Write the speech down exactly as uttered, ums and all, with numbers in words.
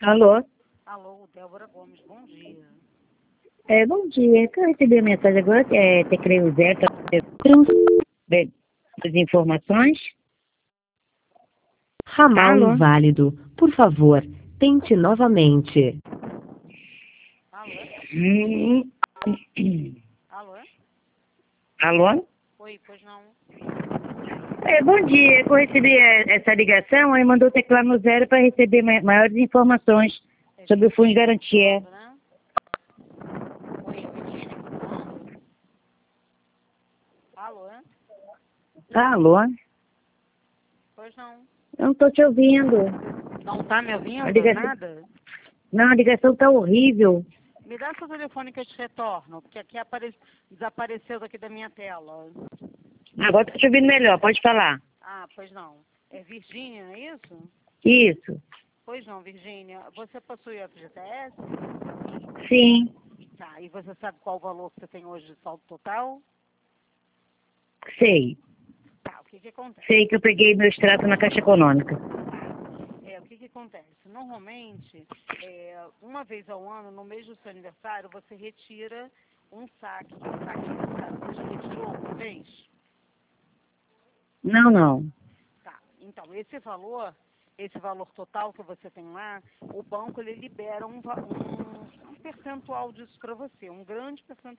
Alô? Alô, Débora Gomes, bom dia. É, bom dia. Eu recebi a mensagem agora, que é Tecleio Zero, bem, as informações. Ramal Alô? inválido. Por favor, tente novamente. Alô? Hum. Alô? Alô? Oi, pois não. É, bom dia. Eu recebi é, essa ligação, aí mandou teclar no zero para receber ma- maiores informações sobre o fundo de garantia. Né? Oi, Virgínia, falando? Alô? Alô? Pois não. Eu não estou te ouvindo. Não tá me ouvindo? A ligação... Nada? Não, a ligação está horrível. Me dá seu telefone que eu te retorno, porque aqui apare... desapareceu daqui da minha tela. Agora estou te ouvindo melhor, pode falar. Ah, pois não. É Virgínia, não é isso? Isso. Pois não, Virgínia. Você possui F G T S? Sim. Tá, e você sabe qual o valor que você tem hoje de saldo total? Sei. Tá, o que que acontece? Sei que eu peguei meu extrato na Caixa Econômica. É, o que que acontece? Normalmente, é, uma vez ao ano, no mês do seu aniversário, você retira um saque. Um saque aniversário. Você já retirou uma vez? Não, não. Tá. Então, esse valor, esse valor total que você tem lá, o banco ele libera um, va- um, um percentual disso para você, um grande percentual.